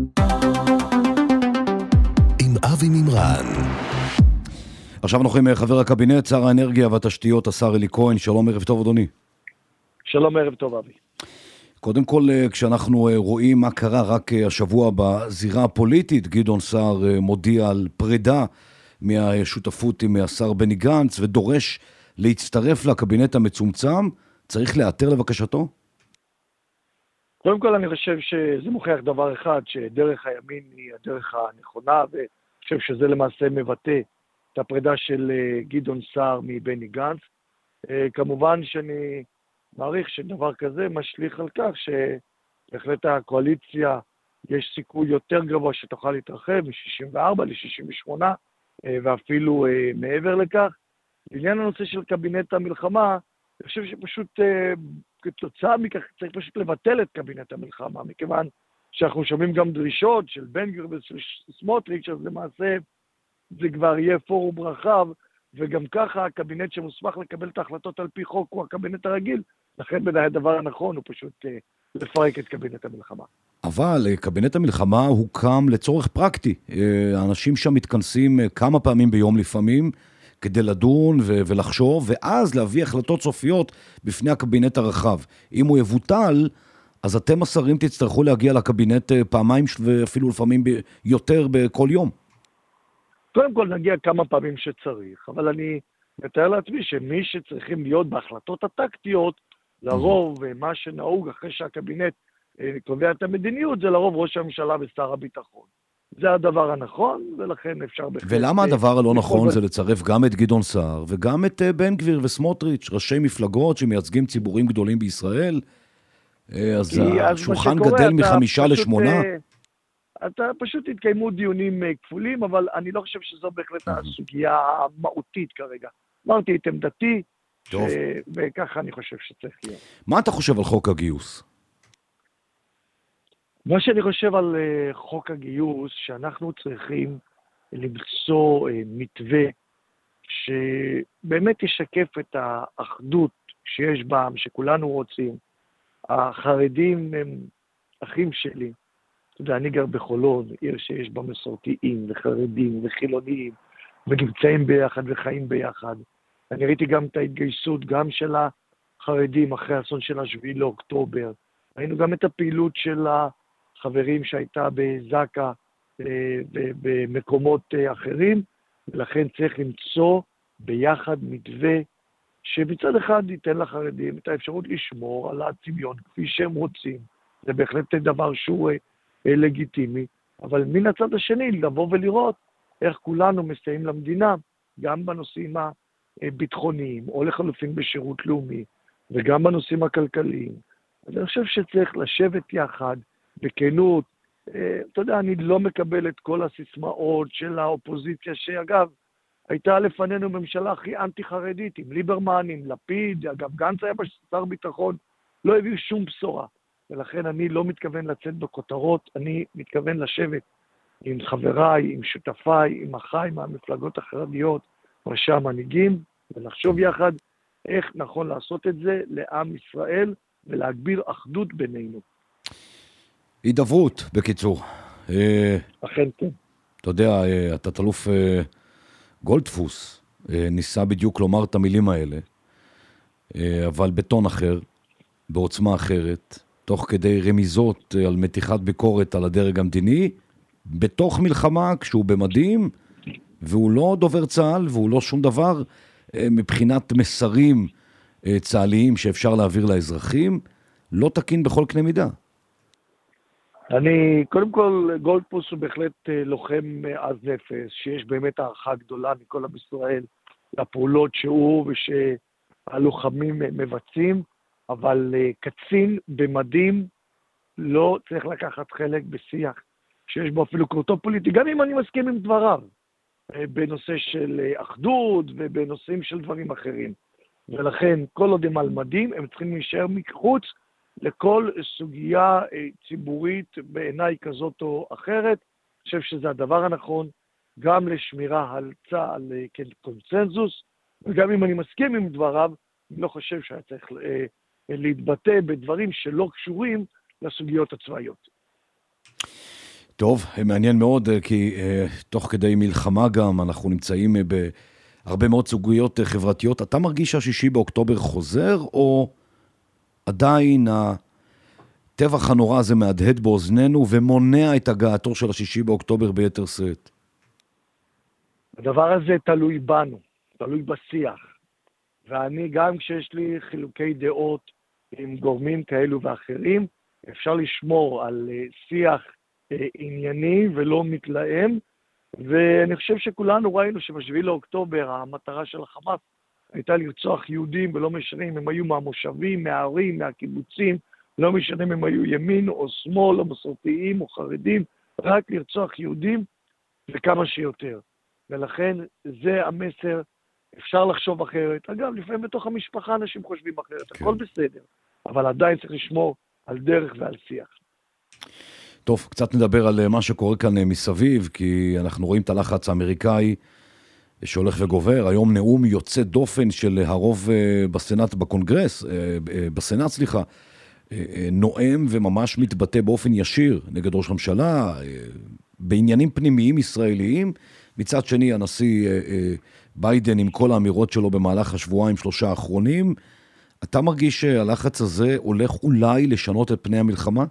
עם אבי מימרן. עכשיו אנחנו עם חבר הקבינט, שר האנרגיה והתשתיות, השר אלי כהן. שלום, ערב טוב, אדוני. שלום, ערב טוב, אבי. קודם כל, כשאנחנו רואים מה קרה רק השבוע בזירה הפוליטית, גדעון סער מודיע על פרידה מהשותפות עם השר בני גנץ, ודורש להצטרף לקבינט המצומצם, צריך לאתר לבקשתו? קודם כל אני חושב שזה מוכיח דבר אחד, שדרך הימין היא הדרך הנכונה, ואני חושב שזה למעשה מבטא את הפרידה של גדעון סער מבני גנץ. כמובן שאני מעריך שדבר כזה משליך על כך שבהחלט הקואליציה יש סיכוי יותר גבוה שתוכל להתרחב מ-שישים וארבע ל-שישים ושמונה, ואפילו מעבר לכך. לעניין הנושא של קבינט המלחמה, אני חושב שפשוט כתוצאה מכך צריך פשוט לבטל את קבינט המלחמה, מכיוון שאנחנו שומעים גם דרישות של בן גביר ושל סמוטריץ', אז למעשה זה כבר יהיה פורום רחב, וגם ככה הקבינט שמוסמך לקבל את ההחלטות על פי חוק הוא הקבינט הרגיל, לכן בעיניי הדבר הנכון הוא פשוט לפרק את קבינט המלחמה. אבל קבינט המלחמה הוקם לצורך פרקטי. האנשים שם מתכנסים כמה פעמים ביום לפעמים, כדי לדון ו- ולחשוב, ואז להביא החלטות סופיות בפני הקבינט הרחב. אם הוא יבוטל, אז אתם השרים תצטרכו להגיע לקבינט פעמיים, ואפילו לפעמים ב- יותר בכל יום. קודם כל נגיע כמה פעמים שצריך, אבל אני מתאר לעצמי שמי שצריכים להיות בהחלטות הטקטיות, לרוב מה שנהוג אחרי שהקבינט קובע את המדיניות, זה לרוב ראש הממשלה ושר הביטחון. זה הדבר הנכון, ולכן אפשר... ולמה הדבר הלא נכון זה לצרף גם את גדעון סער, וגם את בן גביר וסמוטריץ', ראשי מפלגות שמייצגים ציבורים גדולים בישראל? אז השולחן גדל מחמישה לשמונה? אתה פשוט התקיימו דיונים כפולים, אבל אני לא חושב שזו בהחלט הסוגיה המהותית כרגע. אמרתי את עמדתי, וככה אני חושב שצריך להיות. מה אתה חושב על חוק הגיוס? מה שאני חושב על חוק הגיוס, שאנחנו צריכים למצוא מתווה שבאמת ישקף את האחדות שיש בעם, שכולנו רוצים. החרדים הם אחים שלי. אתה יודע, אני גר בחולון, עיר שיש בה מסורתיים וחרדים וחילוניים, ונמצאים ביחד וחיים ביחד. אני ראיתי גם את ההתגייסות, גם של החרדים אחרי האסון של השביעי לאוקטובר. ראינו גם את הפעילות של החברים שהייתה בזקה ובמקומות אחרים, ולכן צריך למצוא ביחד מתווה שמצד אחד ייתן לחרדים את האפשרות לשמור על הצביון כפי שהם רוצים. זה בהחלט דבר שהוא לגיטימי, אבל מן הצד השני לבוא ולראות איך כולנו מסייעים למדינה, גם בנושאים הביטחוניים, או לחלופין בשירות לאומי, וגם בנושאים הכלכליים. אז אני חושב שצריך לשבת יחד, בכנות. אתה יודע, אני לא מקבל את כל הסיסמאות של האופוזיציה, שאגב, הייתה לפנינו ממשלה הכי אנטי-חרדית, עם ליברמן, עם לפיד, אגב, גנץ היה שר ביטחון, לא הביא שום בשורה. ולכן אני לא מתכוון לצאת בכותרות, אני מתכוון לשבת עם חבריי, עם שותפיי, עם אחיי מהמפלגות החרדיות, ראשי המנהיגים, ולחשוב יחד איך נכון לעשות את זה לעם ישראל, ולהגביר אחדות בינינו. הידברות, בקיצור. אכן כן. אתה יודע, אתה תלוף גולדפוס, ניסה בדיוק לומר את המילים האלה, אבל בטון אחר, בעוצמה אחרת, תוך כדי רמיזות על מתיחת ביקורת על הדרג המדיני, בתוך מלחמה כשהוא במדים, והוא לא דובר צה"ל, והוא לא שום דבר, מבחינת מסרים צה"ליים שאפשר להעביר לאזרחים, לא תקין בכל קנה מידה. אני, קודם כל, גולדפוס הוא בהחלט לוחם עז נפש, שיש באמת הערכה גדולה מכל עם ישראל לפעולות שהוא ושהלוחמים מבצעים, אבל קצין במדים לא צריך לקחת חלק בשיח שיש בו אפילו קורטו פוליטי, גם אם אני מסכים עם דבריו, בנושא של אחדות ובנושאים של דברים אחרים. ולכן, כל עוד הם על מדים, הם צריכים להישאר מחוץ לכל סוגיה ציבורית בעיניי כזאת או אחרת. אני חושב שזה הדבר הנכון, גם לשמירה על צה"ל כקונצנזוס, וגם אם אני מסכים עם דבריו, אני לא חושב שהיה צריך להתבטא בדברים שלא קשורים לסוגיות הצבאיות. טוב, מעניין מאוד, כי uh, תוך כדי מלחמה גם אנחנו נמצאים uh, בהרבה מאוד סוגיות uh, חברתיות. אתה מרגיש שהשישי באוקטובר חוזר, או עדיין הטבח הנורא הזה מהדהד באוזנינו ומונע את הגעתו של השישי באוקטובר ביתר שאת? הדבר הזה תלוי בנו, תלוי בשיח. ואני גם כשיש לי חילוקי דעות עם גורמים כאלו ואחרים, אפשר לשמור על שיח ענייני ולא מתלהם, ואני חושב שכולנו ראינו שבשביעי לאוקטובר המטרה של החמאס הייתה לרצוח יהודים, ולא משנה אם הם היו מהמושבים, מהערים, מהקיבוצים, לא משנה אם הם היו ימין או שמאל או מסורתיים או חרדים, רק לרצוח יהודים וכמה שיותר. ולכן זה המסר, אפשר לחשוב אחרת. אגב, לפעמים בתוך המשפחה אנשים חושבים אחרת, הכל בסדר, אבל עדיין צריך לשמור על דרך ועל שיח. טוב, קצת נדבר על מה שקורה כאן מסביב, כי אנחנו רואים את הלחץ האמריקאי שהולך וגובר. היום נאום יוצא דופן של הרוב בסנאט, בקונגרס, בסנאט, סליחה, נואם וממש מתבטא באופן ישיר נגד ראש הממשלה, בעניינים פנימיים ישראליים. מצד שני, הנשיא ביידן עם כל האמירות שלו במהלך השבועיים שלושה האחרונים. אתה מרגיש שהלחץ הזה הולך אולי לשנות את פני המלחמה?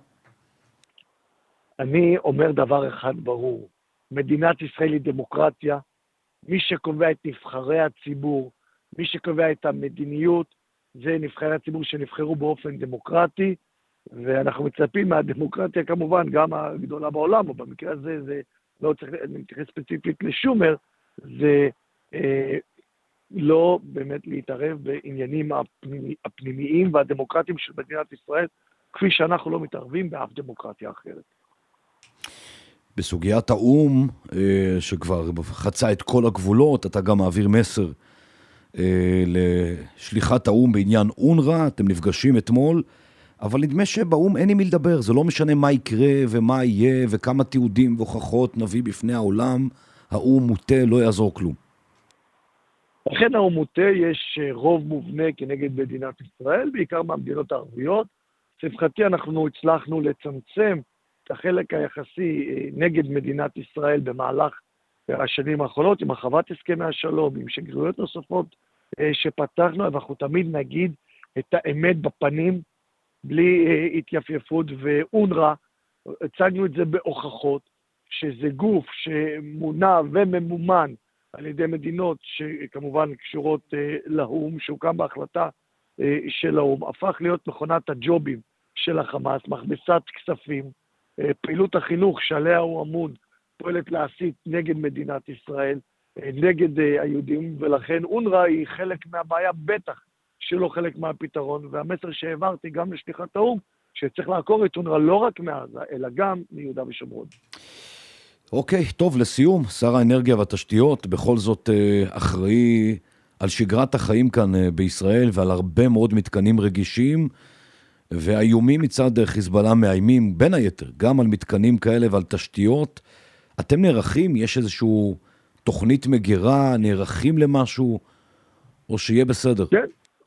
אני אומר דבר אחד ברור, מדינת ישראל היא דמוקרטיה, מי שקובע את נבחרי הציבור, מי שקובע את המדיניות, זה נבחרי הציבור שנבחרו באופן דמוקרטי, ואנחנו מצפים מהדמוקרטיה כמובן, גם הגדולה בעולם, או במקרה הזה זה לא צריך, אני מתייחס ספציפית לשומר, זה אה, לא באמת להתערב בעניינים הפנימי, הפנימיים והדמוקרטיים של מדינת ישראל, כפי שאנחנו לא מתערבים באף דמוקרטיה אחרת. בסוגיית האום, שכבר חצה את כל הגבולות, אתה גם מעביר מסר לשליחת האום בעניין אונר"א, אתם נפגשים אתמול, אבל נדמה שבאום אין עם מי לדבר, זה לא משנה מה יקרה ומה יהיה וכמה תיעודים והוכחות נביא בפני העולם, האום מוטה, לא יעזור כלום. לכן האום מוטה, יש רוב מובנה כנגד מדינת ישראל, בעיקר מהמדינות הערביות. לשמחתי אנחנו הצלחנו לצמצם את החלק היחסי נגד מדינת ישראל במהלך השנים האחרונות, עם הרחבת הסכמי השלום, עם שגרירויות נוספות שפתחנו, ואנחנו תמיד נגיד את האמת בפנים, בלי התייפייפות, ואונר"א, הצגנו את זה בהוכחות, שזה גוף שמונע וממומן על ידי מדינות שכמובן קשורות לאום, שהוקם בהחלטה של האום, הפך להיות מכונת הג'ובים של החמאס, מכבסת כספים, פעילות החינוך שעליה הוא אמון, פועלת להסית נגד מדינת ישראל, נגד היהודים, ולכן אונר"א היא חלק מהבעיה, בטח שלא חלק מהפתרון, והמסר שהעברתי גם לשליחת האום, שצריך לעקור את אונר"א לא רק מעזה, אלא גם מיהודה ושומרון. אוקיי, טוב, לסיום, שר האנרגיה והתשתיות, בכל זאת אחראי על שגרת החיים כאן בישראל, ועל הרבה מאוד מתקנים רגישים, והאיומים מצד חיזבאללה מאיימים, בין היתר, גם על מתקנים כאלה ועל תשתיות. אתם נערכים? יש איזושהי תוכנית מגירה, נערכים למשהו, או שיהיה בסדר? כן.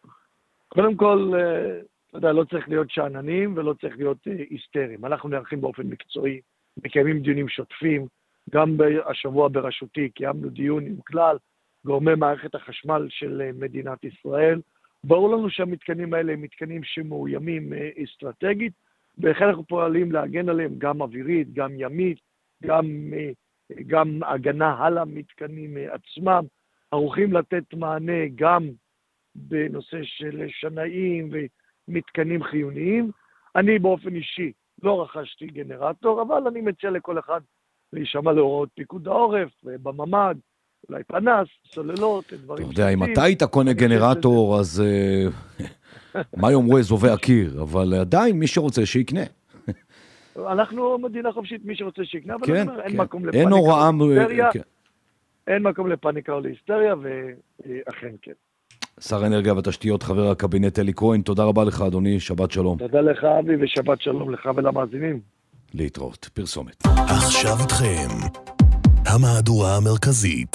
קודם כל, אתה יודע, לא צריך להיות שעננים ולא צריך להיות היסטריים. אנחנו נערכים באופן מקצועי, מקיימים דיונים שוטפים, גם השבוע בראשותי קיימנו דיון עם כלל גורמי מערכת החשמל של מדינת ישראל. ברור לנו שהמתקנים האלה הם מתקנים שמאוימים אסטרטגית, ולכן אנחנו פועלים להגן עליהם גם אווירית, גם ימית, גם, גם הגנה על המתקנים עצמם, ערוכים לתת מענה גם בנושא של שנאים ומתקנים חיוניים. אני באופן אישי לא רכשתי גנרטור, אבל אני מציע לכל אחד להישמע להוראות פיקוד העורף, בממ"ד, אולי פנס, סוללות, דברים... אתה יודע, אם אתה היית קונה גנרטור, אז מה יאמרו אזובי הקיר? אבל עדיין מי שרוצה שיקנה. אנחנו מדינה חופשית, מי שרוצה שיקנה, אבל אין מקום לפניקה או להיסטריה. אין מקום לפניקה או להיסטריה, ואכן כן. שר האנרגיה והתשתיות, חבר הקבינט אלי כהן, תודה רבה לך, אדוני, שבת שלום. תודה לך, אבי, ושבת שלום לך ולמאזינים. להתראות, פרסומת. עכשיו איתכם, המהדורה המרכזית,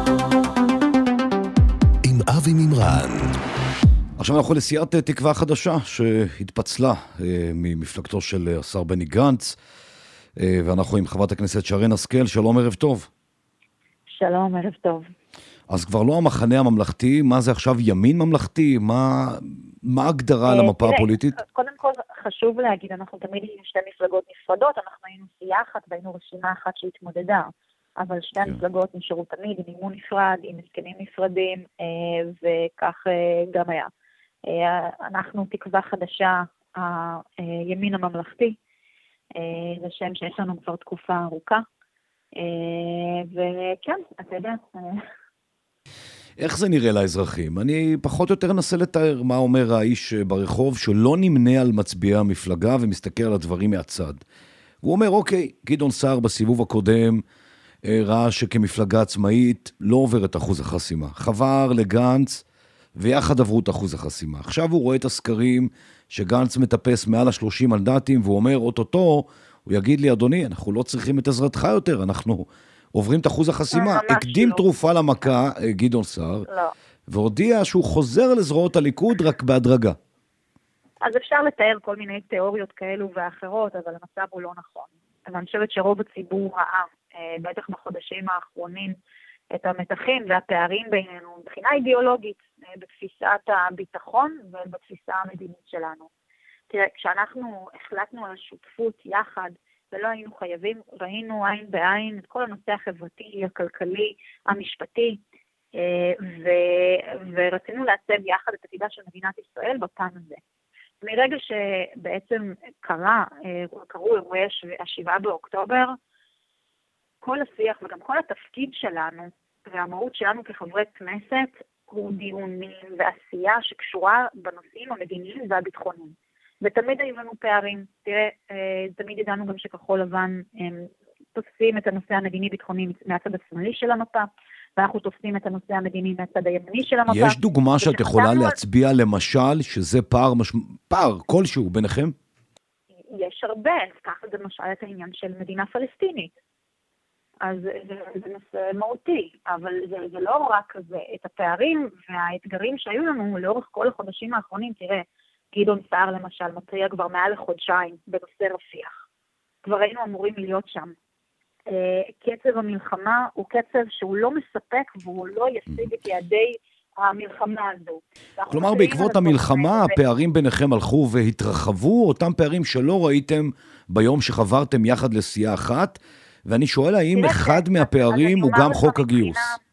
עם אבי מימרן. עכשיו אנחנו לסיעת תקווה חדשה, שהתפצלה ממפלגתו של השר בני גנץ, ואנחנו עם חברת הכנסת שרן השכל. שלום, ערב טוב. שלום, ערב טוב. אז כבר לא המחנה הממלכתי, מה זה עכשיו ימין ממלכתי? מה, מה ההגדרה למפה הפוליטית? קודם כל חשוב להגיד, אנחנו תמיד היינו שתי מפלגות נפרדות, אנחנו היינו סיעה אחת והיינו רשימה אחת שהתמודדה, אבל שתי המפלגות נשארו תמיד עם אימון נפרד, עם הסכמים נפרדים, וכך גם היה. אנחנו תקווה חדשה, הימין הממלכתי, זה שם שיש לנו כבר תקופה ארוכה, וכן, אתה יודע... איך זה נראה לאזרחים? אני פחות או יותר אנסה לתאר מה אומר האיש ברחוב שלא נמנה על מצביעי המפלגה ומסתכל על הדברים מהצד. הוא אומר, אוקיי, גדעון סער בסיבוב הקודם ראה שכמפלגה עצמאית לא עובר את אחוז החסימה. חבר לגנץ ויחד עברו את אחוז החסימה. עכשיו הוא רואה את הסקרים שגנץ מטפס מעל ה-שלושים מנדטים והוא אומר, אוטוטו, הוא יגיד לי, אדוני, אנחנו לא צריכים את עזרתך יותר, אנחנו... עוברים את אחוז החסימה, הקדים תרופה למכה, גדעון סער, והודיע שהוא חוזר לזרועות הליכוד רק בהדרגה. אז אפשר לתאר כל מיני תיאוריות כאלו ואחרות, אבל המצב הוא לא נכון. אני חושבת שרוב הציבור ראה, בטח בחודשים האחרונים, את המתחים והפערים בינינו, מבחינה אידיאולוגית, בתפיסת הביטחון ובתפיסה המדינית שלנו. תראה, כשאנחנו החלטנו על השותפות יחד, ולא היינו חייבים, ראינו עין בעין את כל הנושא החברתי, הכלכלי, המשפטי, ו- ורצינו לעצב יחד את עתידה של מדינת ישראל בפן הזה. מרגע שבעצם קרה, קראו אירועי השבעה באוקטובר, כל השיח וגם כל התפקיד שלנו, והמהות שלנו כחברי כנסת, הוא דיונים ועשייה שקשורה בנושאים המדיניים והביטחוניים. ותמיד היו לנו פערים. תראה, תמיד ידענו גם שכחול לבן הם תופסים את הנושא המדיני-ביטחוני מהצד השמאלי של המפה, ואנחנו תופסים את הנושא המדיני מהצד הימני של המפה. יש דוגמה שאת יכולה להצביע למשל, שזה פער, מש... פער כלשהו ביניכם? יש הרבה, ככה זה למשל את העניין של מדינה פלסטינית. אז זה, זה נושא מהותי, אבל זה, זה לא רק זה, את הפערים והאתגרים שהיו לנו לאורך כל החודשים האחרונים, תראה, גדעון סער למשל מטריע כבר מעל לחודשיים בנושא רפיח. כבר היינו אמורים להיות שם. קצב המלחמה הוא קצב שהוא לא מספק והוא לא ישיג את יעדי המלחמה הזו. כלומר, בעקבות המלחמה הפערים ביניכם הלכו והתרחבו, אותם פערים שלא ראיתם ביום שחברתם יחד לסיעה אחת, ואני שואל האם אחד מהפערים הוא גם חוק הגיוס.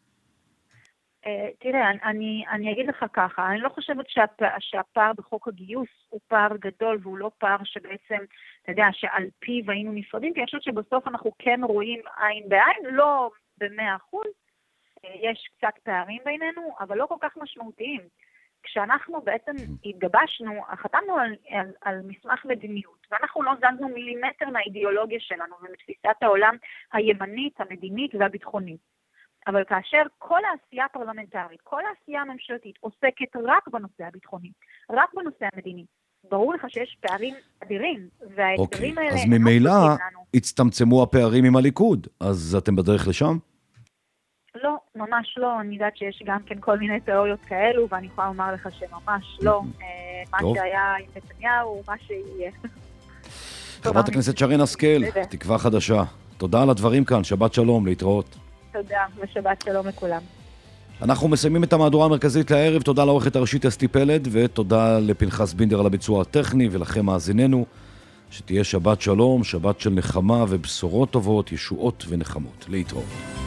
תראה, אני, אני אגיד לך ככה, אני לא חושבת שהפער, שהפער בחוק הגיוס הוא פער גדול, והוא לא פער שבעצם, אתה יודע, שעל פיו היינו נפרדים, כי אני חושבת שבסוף אנחנו כן רואים עין בעין, לא במאה אחוז, יש קצת פערים בינינו, אבל לא כל כך משמעותיים. כשאנחנו בעצם התגבשנו, חתמנו על, על, על מסמך מדיניות, ואנחנו לא זזנו מילימטר מהאידיאולוגיה שלנו, ומתפיסת העולם הימנית, המדינית והביטחונית. אבל כאשר כל העשייה הפרלמנטרית, כל העשייה הממשלתית עוסקת רק בנושא הביטחוני, רק בנושא המדיני, ברור לך שיש פערים אדירים, והאתגרים האלה... אז ממילא הצטמצמו הפערים עם הליכוד, אז אתם בדרך לשם? לא, ממש לא. אני יודעת שיש גם כן כל מיני תיאוריות כאלו, ואני יכולה לומר לך שממש לא. מה שהיה עם נתניהו, מה שיהיה. חברת הכנסת שרן השכל, תקווה חדשה. תודה על הדברים כאן, שבת שלום, להתראות. תודה, ושבת שלום לכולם. אנחנו מסיימים את המהדורה המרכזית לערב. תודה לעורכת הראשית אסתי פלד, ותודה לפנחס בינדר על הביצוע הטכני, ולכם מאזיננו, שתהיה שבת שלום, שבת של נחמה ובשורות טובות, ישועות ונחמות. להתראות.